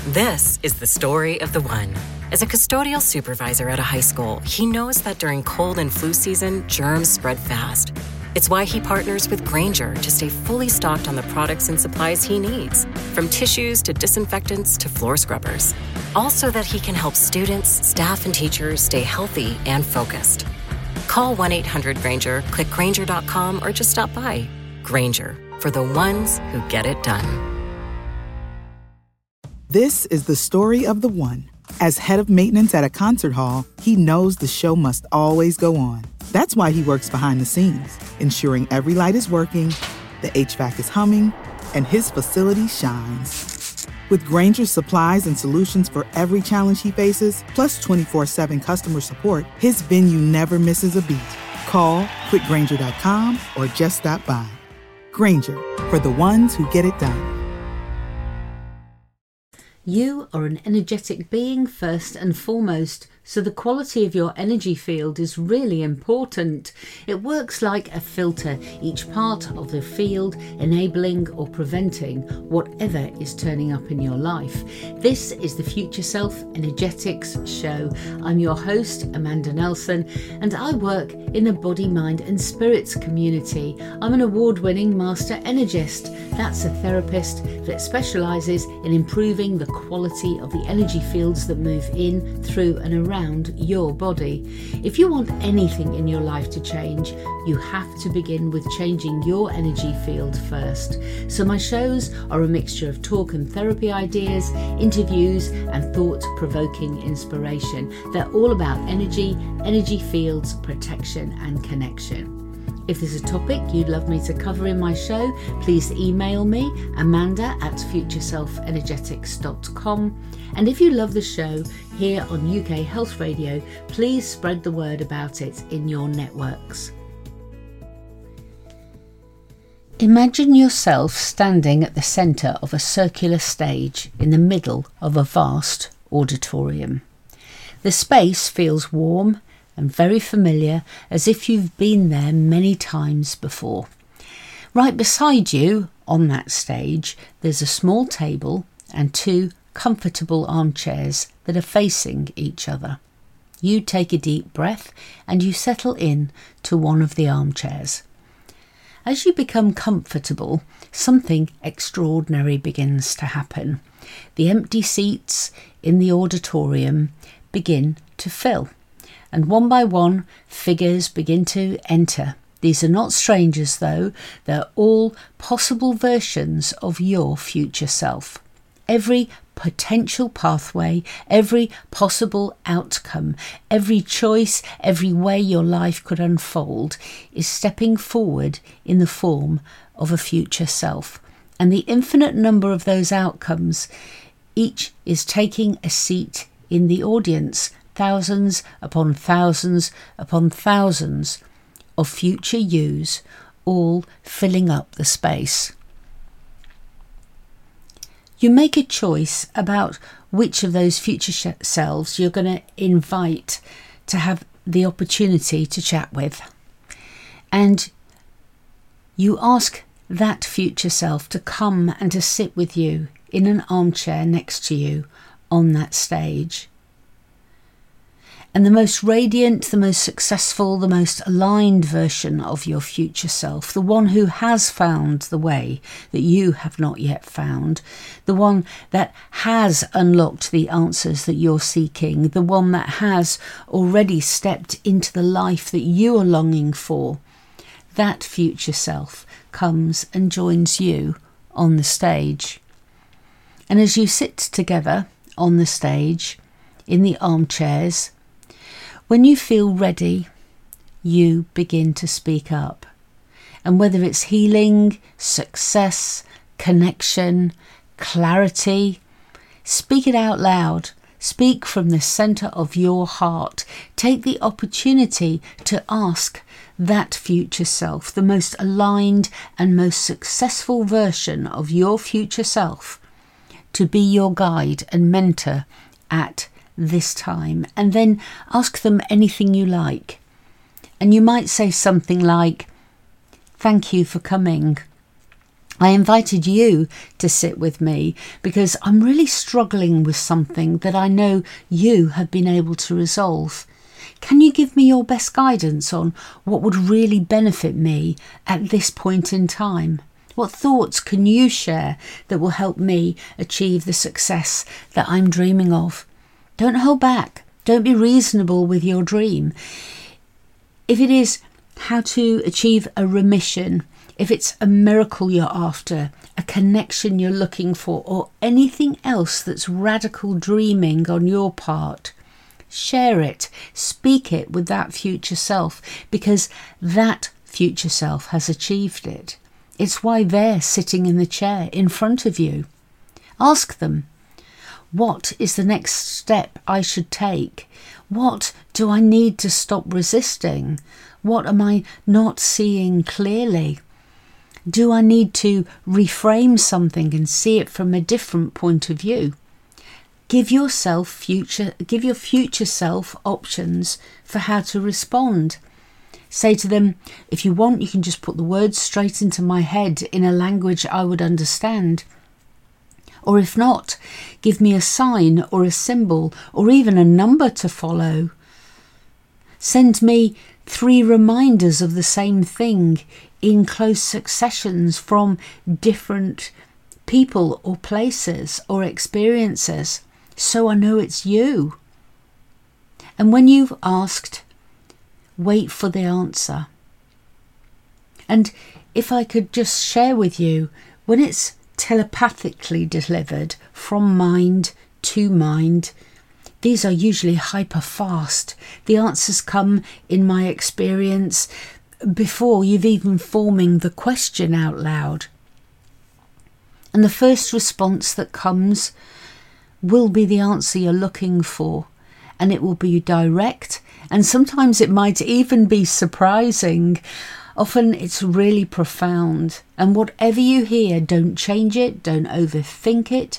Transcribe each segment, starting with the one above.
This is the story of the one. As a custodial supervisor at a high school, he knows that during cold and flu season, germs spread fast. It's why he partners with Grainger to stay fully stocked on the products and supplies he needs, from tissues to disinfectants to floor scrubbers. All so that he can help students, staff, and teachers stay healthy and focused. Call 1-800-GRAINGER, click Grainger.com, or just stop by. Grainger, for the ones who get it done. This is the story of the one. As head of maintenance at a concert hall, he knows the show must always go on. That's why he works behind the scenes, ensuring every light is working, the HVAC is humming, and his facility shines. With Grainger's supplies and solutions for every challenge he faces, plus 24/7 customer support, his venue never misses a beat. Call quickgrainger.com or just stop by. Grainger, for the ones who get it done. You are an energetic being first and foremost, so the quality of your energy field is really important. It works like a filter, each part of the field enabling or preventing whatever is turning up in your life. This is the Future Self Energetics Show. I'm your host, Amanda Nelson, and I work in the body, mind and spirits community. I'm an award-winning master energist. That's a therapist that specialises in improving the quality of the energy fields that move in, through and around your body. If you want anything in your life to change, you have to begin with changing your energy field first. So my shows are a mixture of talk and therapy ideas, interviews and thought-provoking inspiration. They're all about energy fields, protection and connection. If there's a topic you'd love me to cover in my show, please email me, amanda@futureselfenergetics.com. And if you love the show here on UK Health Radio, please spread the word about it in your networks. Imagine yourself standing at the centre of a circular stage in the middle of a vast auditorium. The space feels warm and very familiar, as if you've been there many times before. Right beside you, on that stage, there's a small table and two comfortable armchairs that are facing each other. You take a deep breath and you settle in to one of the armchairs. As you become comfortable, something extraordinary begins to happen. The empty seats in the auditorium begin to fill. And one by one, figures begin to enter. These are not strangers though, they're all possible versions of your future self. Every potential pathway, every possible outcome, every choice, every way your life could unfold is stepping forward in the form of a future self. And the infinite number of those outcomes, each is taking a seat in the audience. Thousands upon thousands upon thousands of future yous, all filling up the space. You make a choice about which of those future selves you're going to invite to have the opportunity to chat with. And you ask that future self to come and to sit with you in an armchair next to you on that stage. And the most radiant, the most successful, the most aligned version of your future self, the one who has found the way that you have not yet found, the one that has unlocked the answers that you're seeking, the one that has already stepped into the life that you are longing for, that future self comes and joins you on the stage. And as you sit together on the stage, in the armchairs, when you feel ready, you begin to speak up. And whether it's healing, success, connection, clarity, speak it out loud. Speak from the centre of your heart. Take the opportunity to ask that future self, the most aligned and most successful version of your future self, to be your guide and mentor at this time, and then ask them anything you like. And you might say something like, "Thank you for coming. I invited you to sit with me because I'm really struggling with something that I know you have been able to resolve. Can you give me your best guidance on what would really benefit me at this point in time? What thoughts can you share that will help me achieve the success that I'm dreaming of? Don't hold back. Don't be reasonable with your dream. If it is how to achieve a remission, if it's a miracle you're after, a connection you're looking for, or anything else that's radical dreaming on your part, share it, speak it with that future self, because that future self has achieved it. It's why they're sitting in the chair in front of you. Ask them, what is the next step I should take? What do I need to stop resisting? What am I not seeing clearly? Do I need to reframe something and see it from a different point of view? Give your future self options for how to respond. Say to them, if you want, you can just put the words straight into my head in a language I would understand. Or if not, give me a sign or a symbol or even a number to follow. Send me 3 reminders of the same thing in close successions from different people or places or experiences, so I know it's you. And when you've asked, wait for the answer. And if I could just share with you, when it's telepathically delivered from mind to mind, these are usually hyper fast. The answers come, in my experience, before you've even forming the question out loud. And the first response that comes will be the answer you're looking for, and it will be direct, and sometimes it might even be surprising. Often it's really profound, and whatever you hear, don't change it, don't overthink it.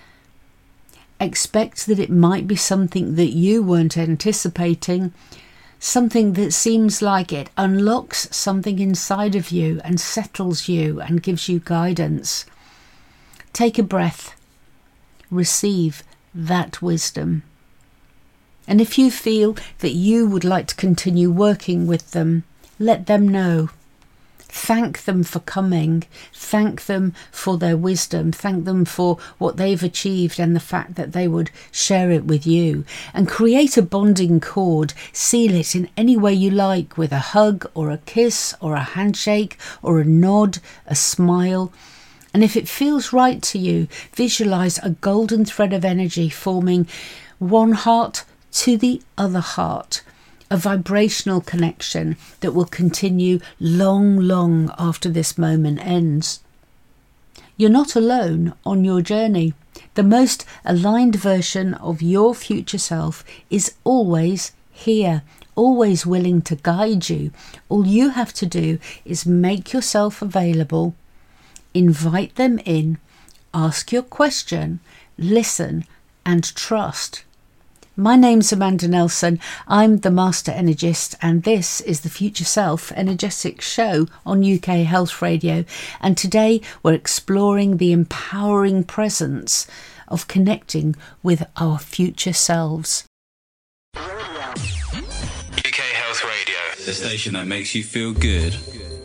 Expect that it might be something that you weren't anticipating, something that seems like it unlocks something inside of you and settles you and gives you guidance. Take a breath. Receive that wisdom. And if you feel that you would like to continue working with them, let them know. Thank them for coming. Thank them for their wisdom. Thank them for what they've achieved and the fact that they would share it with you. And create a bonding cord. Seal it in any way you like, with a hug or a kiss or a handshake or a nod, a smile. And if it feels right to you, visualize a golden thread of energy forming one heart to the other heart. A vibrational connection that will continue long after this moment ends. You're not alone on your journey. The most aligned version of your future self is always here, always willing to guide you. All you have to do is make yourself available, invite them in, ask your question, listen and trust. My name's Amanda Nelson. I'm the Master Energist, and this is the Future Self Energetic Show on UK Health Radio. And today we're exploring the empowering presence of connecting with our future selves. UK Health Radio, the station that makes you feel good.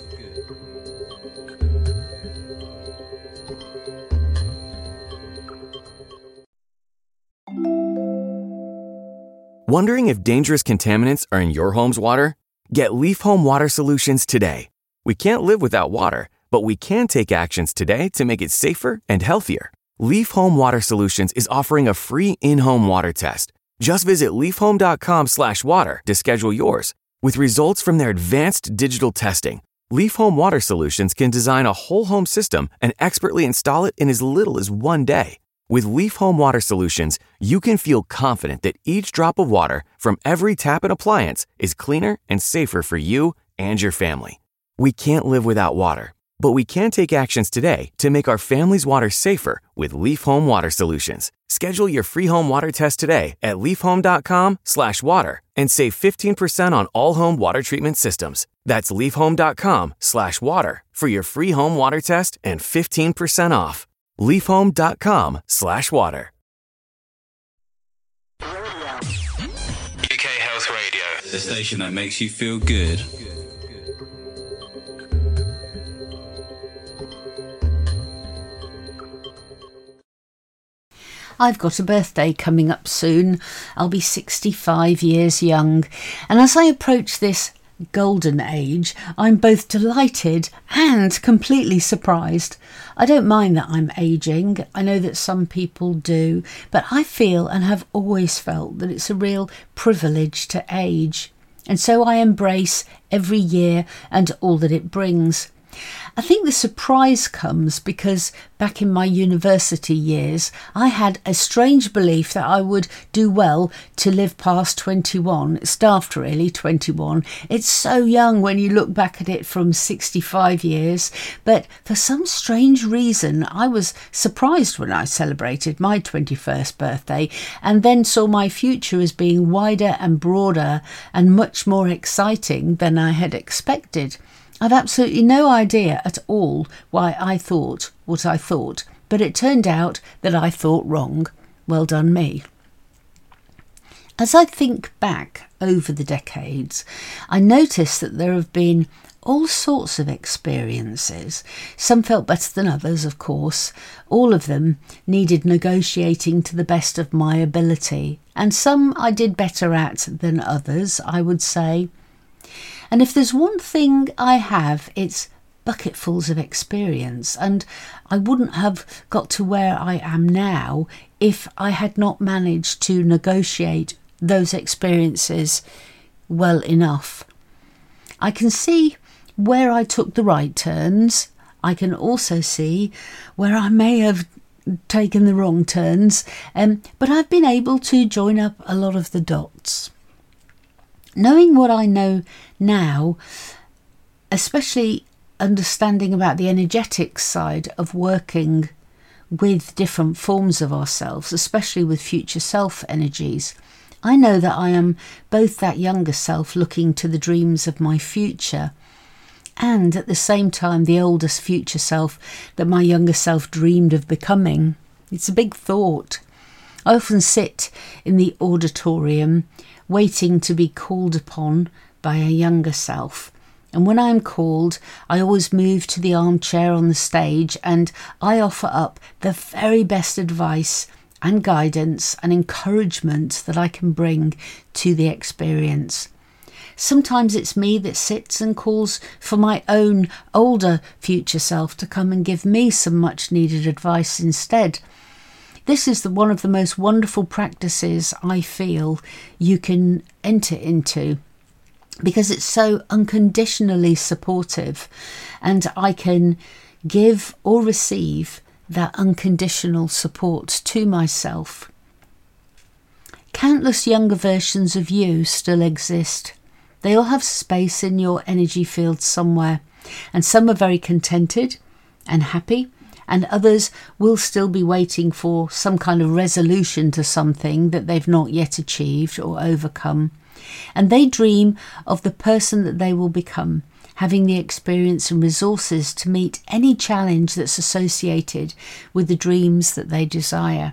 Wondering if dangerous contaminants are in your home's water? Get Leaf Home Water Solutions today. We can't live without water, but we can take actions today to make it safer and healthier. Leaf Home Water Solutions is offering a free in-home water test. Just visit leafhome.com/water to schedule yours. With results from their advanced digital testing, Leaf Home Water Solutions can design a whole home system and expertly install it in as little as 1 day. With Leaf Home Water Solutions, you can feel confident that each drop of water from every tap and appliance is cleaner and safer for you and your family. We can't live without water, but we can take actions today to make our family's water safer with Leaf Home Water Solutions. Schedule your free home water test today at leafhome.com/water and save 15% on all home water treatment systems. That's leafhome.com/water for your free home water test and 15% off. leafhome.com/water. UK Health Radio, the station that makes you feel good. I've got a birthday coming up soon. I'll be 65 years young. And as I approach this golden age, I'm both delighted and completely surprised. I don't mind that I'm aging. I know that some people do, but I feel and have always felt that it's a real privilege to age. And so I embrace every year and all that it brings. I think the surprise comes because back in my university years, I had a strange belief that I would do well to live past 21. It's daft really, 21. It's so young when you look back at it from 65 years. But for some strange reason, I was surprised when I celebrated my 21st birthday and then saw my future as being wider and broader and much more exciting than I had expected. I've absolutely no idea at all why I thought what I thought, but it turned out that I thought wrong. Well done me. As I think back over the decades, I notice that there have been all sorts of experiences. Some felt better than others, of course. All of them needed negotiating to the best of my ability, and some I did better at than others, I would say. And if there's one thing I have, it's bucketfuls of experience, and I wouldn't have got to where I am now if I had not managed to negotiate those experiences well enough. I can see where I took the right turns. I can also see where I may have taken the wrong turns, but I've been able to join up a lot of the dots. Knowing what I know now, especially understanding about the energetic side of working with different forms of ourselves, especially with future self energies, I know that I am both that younger self looking to the dreams of my future and at the same time the oldest future self that my younger self dreamed of becoming. It's a big thought. I often sit in the auditorium waiting to be called upon by a younger self. And when I'm called, I always move to the armchair on the stage and I offer up the very best advice and guidance and encouragement that I can bring to the experience. Sometimes it's me that sits and calls for my own older future self to come and give me some much needed advice instead. This is one of the most wonderful practices I feel you can enter into because it's so unconditionally supportive and I can give or receive that unconditional support to myself. Countless younger versions of you still exist. They all have space in your energy field somewhere, and some are very contented and happy, and others will still be waiting for some kind of resolution to something that they've not yet achieved or overcome. And they dream of the person that they will become, having the experience and resources to meet any challenge that's associated with the dreams that they desire.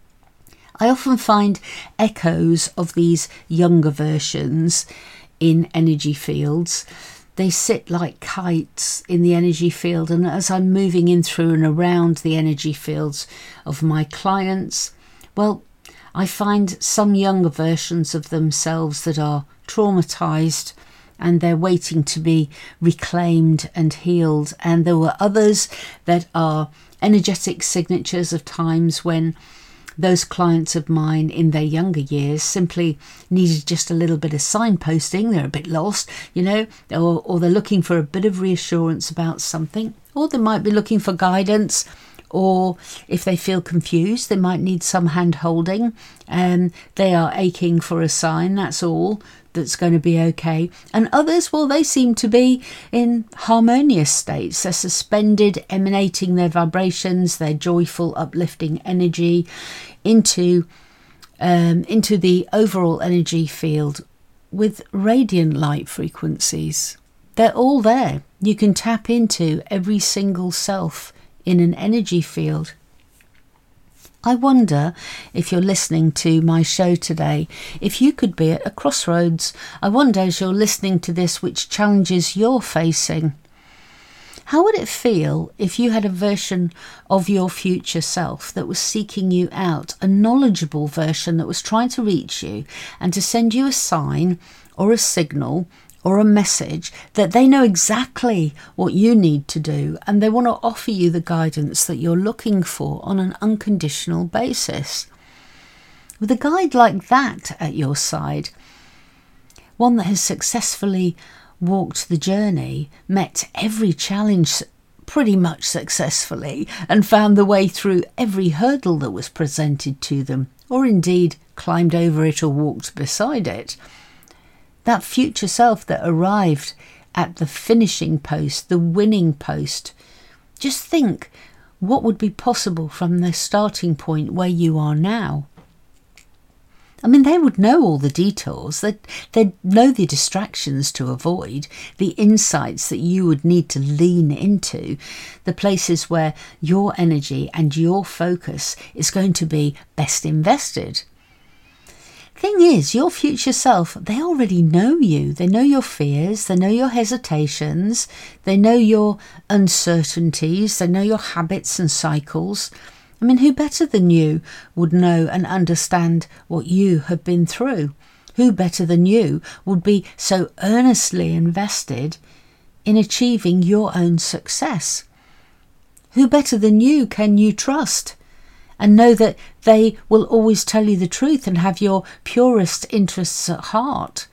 I often find echoes of these younger versions in energy fields. They sit like kites in the energy field, and as I'm moving in through and around the energy fields of my clients, well, I find some younger versions of themselves that are traumatized and they're waiting to be reclaimed and healed. And there were others that are energetic signatures of times when those clients of mine in their younger years simply needed just a little bit of signposting. They're a bit lost, or they're looking for a bit of reassurance about something, or they might be looking for guidance, or if they feel confused, they might need some hand holding and they are aching for a sign. That's all that's going to be okay. And others, well, they seem to be in harmonious states. They're suspended, emanating their vibrations, their joyful, uplifting energy into the overall energy field with radiant light frequencies. They're all there. You can tap into every single self in an energy field. I wonder, if you're listening to my show today, if you could be at a crossroads. I wonder, as you're listening to this, which challenges you're facing. How would it feel if you had a version of your future self that was seeking you out, a knowledgeable version that was trying to reach you and to send you a sign or a signal or a message that they know exactly what you need to do, and they want to offer you the guidance that you're looking for on an unconditional basis? With a guide like that at your side, one that has successfully walked the journey, met every challenge pretty much successfully, and found the way through every hurdle that was presented to them, or indeed climbed over it or walked beside it. That future self that arrived at the finishing post, the winning post. Just think what would be possible from the starting point where you are now. I mean, they would know all the details. They'd know the distractions to avoid, the insights that you would need to lean into, the places where your energy and your focus is going to be best invested. Thing is, your future self, they already know you. They know your fears, they know your hesitations, they know your uncertainties, they know your habits and cycles. I mean, who better than you would know and understand what you have been through? Who better than you would be so earnestly invested in achieving your own success? Who better than you can you trust and know that they will always tell you the truth and have your purest interests at heart?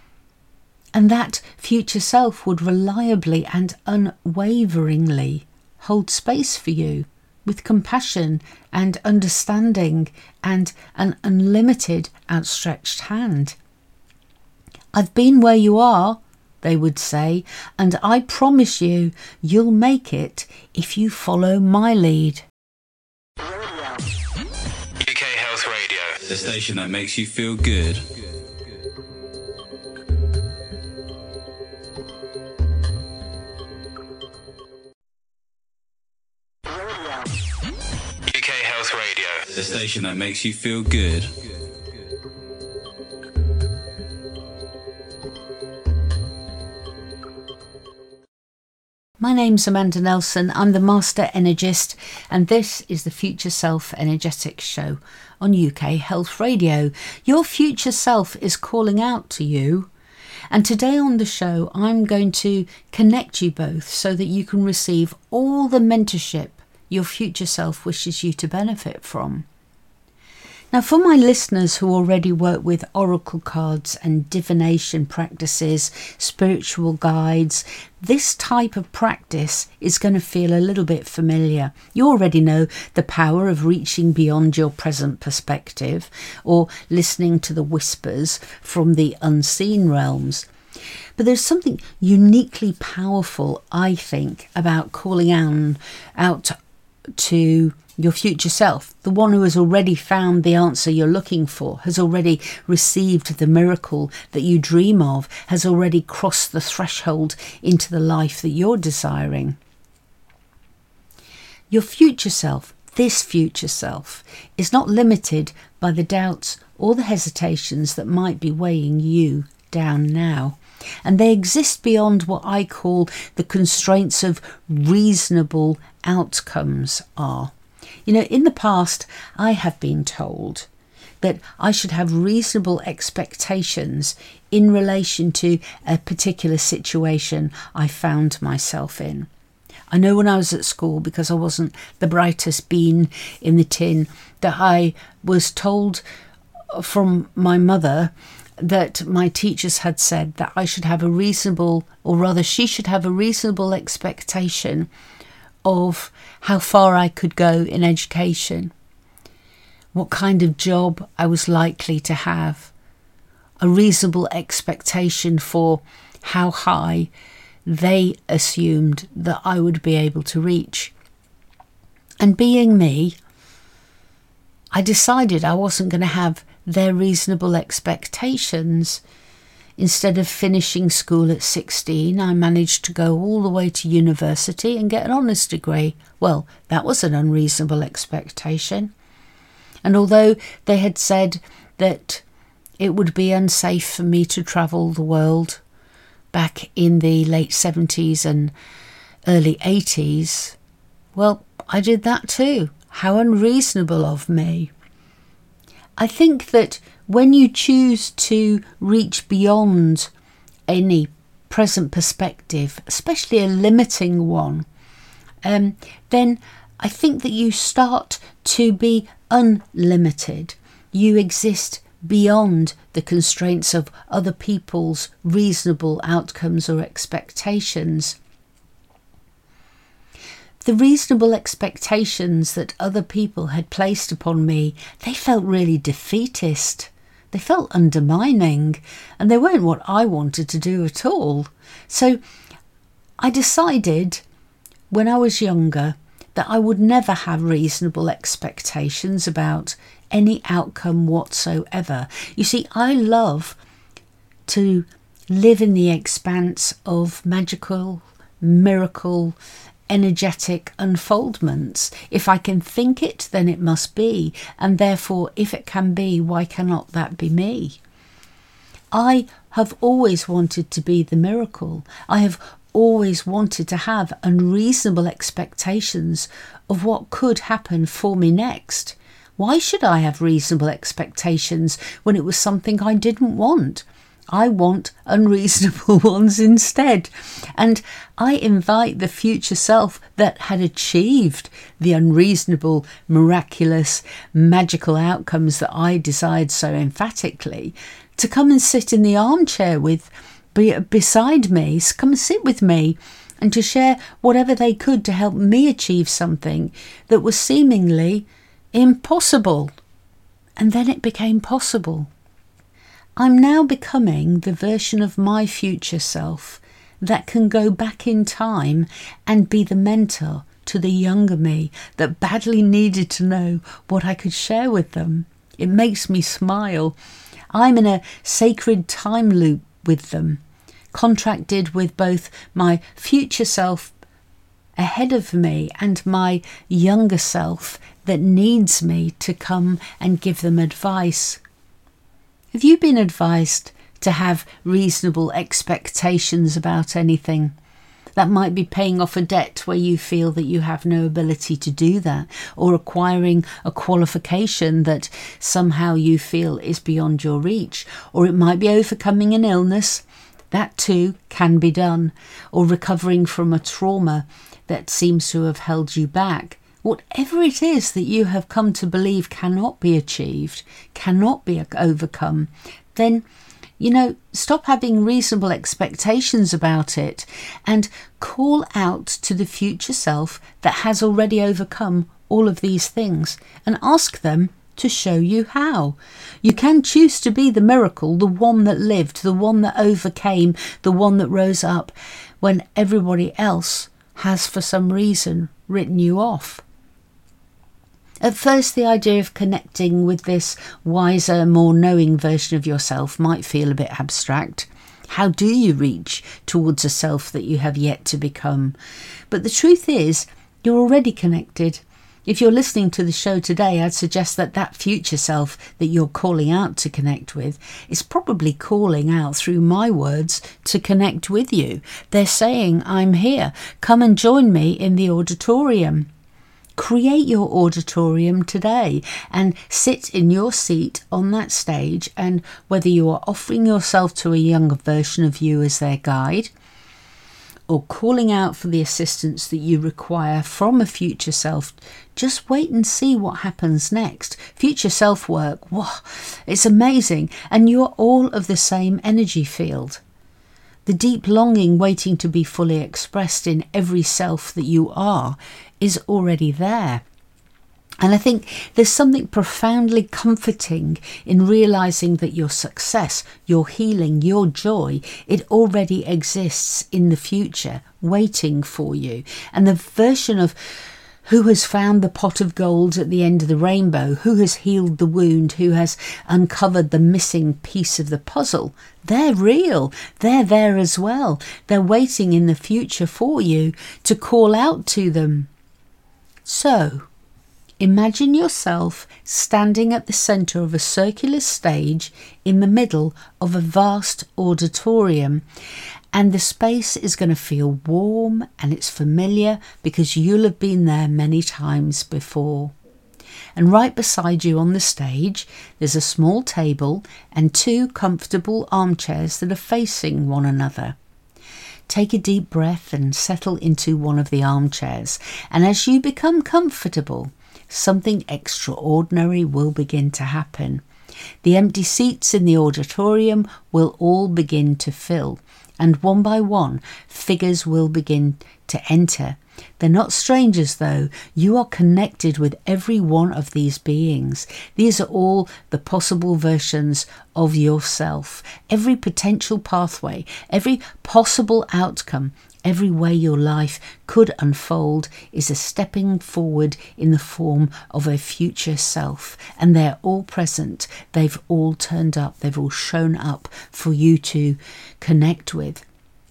And that future self would reliably and unwaveringly hold space for you, with compassion and understanding and an unlimited outstretched hand. I've been where you are, they would say, and I promise you, you'll make it if you follow my lead. UK Health Radio, the station that makes you feel good. The station that makes you feel good. My name's Amanda Nelson. I'm the Master Energist, and this is the Future Self Energetics Show on UK Health Radio. Your future self is calling out to you, and today on the show I'm going to connect you both so that you can receive all the mentorship your future self wishes you to benefit from. Now, for my listeners who already work with oracle cards and divination practices, spiritual guides, this type of practice is going to feel a little bit familiar. You already know the power of reaching beyond your present perspective or listening to the whispers from the unseen realms. But there's something uniquely powerful, I think, about calling out to your future self, the one who has already found the answer you're looking for, has already received the miracle that you dream of, has already crossed the threshold into the life that you're desiring. Your future self, this future self, is not limited by the doubts or the hesitations that might be weighing you down now. And they exist beyond what I call the constraints of reasonable outcomes are. You know, in the past, I have been told that I should have reasonable expectations in relation to a particular situation I found myself in. I know when I was at school, because I wasn't the brightest bean in the tin, that I was told from my mother that my teachers had said that I should have a reasonable, or rather she should have a reasonable expectation of how far I could go in education, what kind of job I was likely to have, a reasonable expectation for how high they assumed that I would be able to reach. And being me, I decided I wasn't going to have their reasonable expectations Instead of finishing school at 16, I managed to go all the way to university and get an honours degree. Well, that was an unreasonable expectation. And although they had said that it would be unsafe for me to travel the world back in the late 70s and early 80s, well, I did that too. How unreasonable of me. I think that when you choose to reach beyond any present perspective, especially a limiting one, then I think that you start to be unlimited. You exist beyond the constraints of other people's reasonable outcomes or expectations. The reasonable expectations that other people had placed upon me, they felt really defeatist. They felt undermining, and they weren't what I wanted to do at all. So I decided when I was younger that I would never have reasonable expectations about any outcome whatsoever. You see, I love to live in the expanse of magical, miracle, energetic unfoldments. If I can think it, then it must be, and therefore if it can be, why cannot that be me? I have always wanted to be the miracle. I have always wanted to have unreasonable expectations of what could happen for me next. Why should I have reasonable expectations when it was something I didn't want? I want unreasonable ones instead. And I invite the future self that had achieved the unreasonable, miraculous, magical outcomes that I desired so emphatically to come and sit in the armchair beside me, come and sit with me, and to share whatever they could to help me achieve something that was seemingly impossible. And then it became possible. I'm now becoming the version of my future self that can go back in time and be the mentor to the younger me that badly needed to know what I could share with them. It makes me smile. I'm in a sacred time loop with them, contracted with both my future self ahead of me and my younger self that needs me to come and give them advice. Have you been advised to have reasonable expectations about anything? That might be paying off a debt where you feel that you have no ability to do that, or acquiring a qualification that somehow you feel is beyond your reach, or it might be overcoming an illness. That too can be done, or recovering from a trauma that seems to have held you back. Whatever it is that you have come to believe cannot be achieved, cannot be overcome, then, stop having reasonable expectations about it and call out to the future self that has already overcome all of these things and ask them to show you how. You can choose to be the miracle, the one that lived, the one that overcame, the one that rose up when everybody else has for some reason written you off. At first, the idea of connecting with this wiser, more knowing version of yourself might feel a bit abstract. How do you reach towards a self that you have yet to become? But the truth is, you're already connected. If you're listening to the show today, I'd suggest that future self that you're calling out to connect with is probably calling out through my words to connect with you. They're saying, I'm here. Come and join me in the auditorium. Create your auditorium today and sit in your seat on that stage, and whether you are offering yourself to a younger version of you as their guide or calling out for the assistance that you require from a future self, just wait and see what happens next. Future self work, wow, it's amazing, and you're all of the same energy field. The deep longing waiting to be fully expressed in every self that you are is already there. And I think there's something profoundly comforting in realising that your success, your healing, your joy, it already exists in the future, waiting for you. And the version of Who has found the pot of gold at the end of the rainbow? Who has healed the wound? Who has uncovered the missing piece of the puzzle? They're real. They're there as well. They're waiting in the future for you to call out to them. So, imagine yourself standing at the centre of a circular stage in the middle of a vast auditorium, and the space is going to feel warm and it's familiar because you'll have been there many times before. And right beside you on the stage, there's a small table and 2 comfortable armchairs that are facing one another. Take a deep breath and settle into one of the armchairs, and as you become comfortable, something extraordinary will begin to happen. The empty seats in the auditorium will all begin to fill, and one by one, figures will begin to enter. They're not strangers though. You are connected with every one of these beings. These are all the possible versions of yourself. Every potential pathway, every possible outcome, every way your life could unfold is a stepping forward in the form of a future self. And they're all present. They've all turned up. They've all shown up for you to connect with.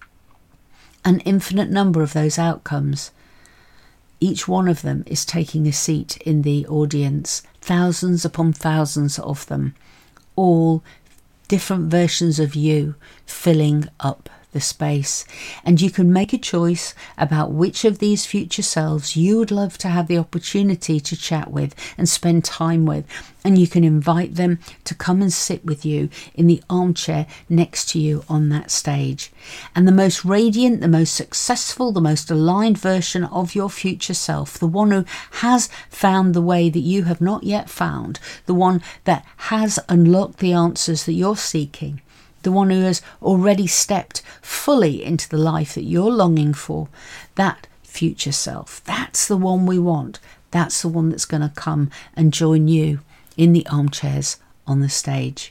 An infinite number of those outcomes. Each one of them is taking a seat in the audience, thousands upon thousands of them, all different versions of you filling up the space. And you can make a choice about which of these future selves you would love to have the opportunity to chat with and spend time with. And you can invite them to come and sit with you in the armchair next to you on that stage. And the most radiant, the most successful, the most aligned version of your future self, the one who has found the way that you have not yet found, the one that has unlocked the answers that you're seeking, the one who has already stepped fully into the life that you're longing for, that future self, that's the one we want. That's the one that's going to come and join you in the armchairs on the stage.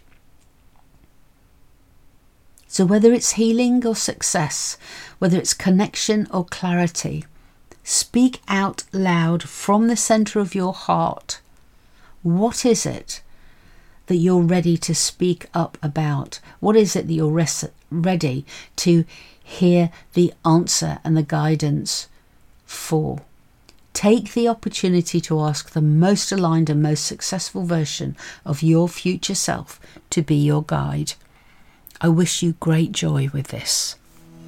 So whether it's healing or success, whether it's connection or clarity, speak out loud from the centre of your heart. What is it that you're ready to speak up about? What is it that you're ready to hear the answer and the guidance for? Take the opportunity to ask the most aligned and most successful version of your future self to be your guide. I wish you great joy with this.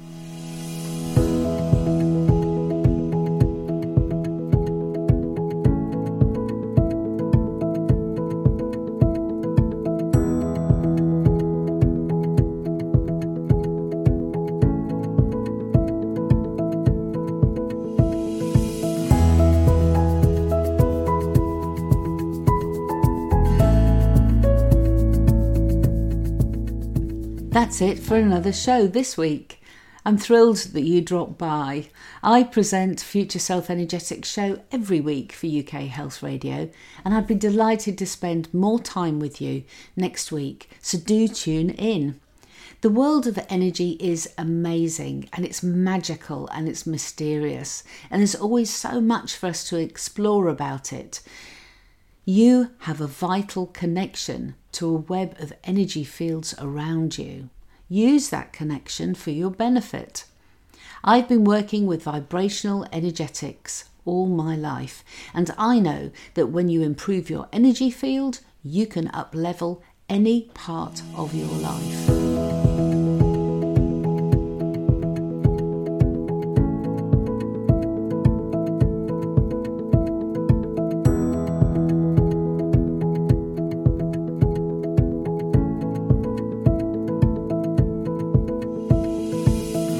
That's it for another show this week. I'm thrilled that you dropped by. I present Future Self Energetic Show every week for UK Health Radio, and I'd be delighted to spend more time with you next week, so do tune in. The world of energy is amazing, and it's magical and it's mysterious, and there's always so much for us to explore about it. You have a vital connection to a web of energy fields around you. Use that connection for your benefit. I've been working with vibrational energetics all my life, and I know that when you improve your energy field, you can up-level any part of your life.